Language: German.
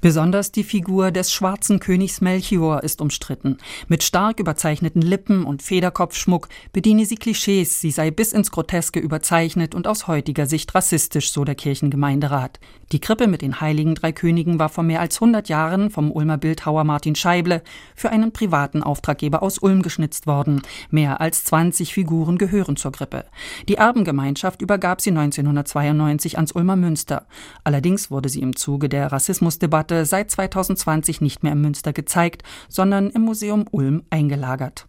Besonders die Figur des schwarzen Königs Melchior ist umstritten. Mit stark überzeichneten Lippen und Federkopfschmuck bediene sie Klischees, sie sei bis ins Groteske überzeichnet und aus heutiger Sicht rassistisch, so der Kirchengemeinderat. Die Krippe mit den heiligen drei Königen war vor mehr als 100 Jahren vom Ulmer Bildhauer Martin Scheible für einen privaten Auftraggeber aus Ulm geschnitzt worden. Mehr als 20 Figuren gehören zur Krippe. Die Erbengemeinschaft übergab sie 1992 ans Ulmer Münster. Allerdings wurde sie im Zuge der Rassismusdebatte seit 2020 nicht mehr im Münster gezeigt, sondern im Museum Ulm eingelagert.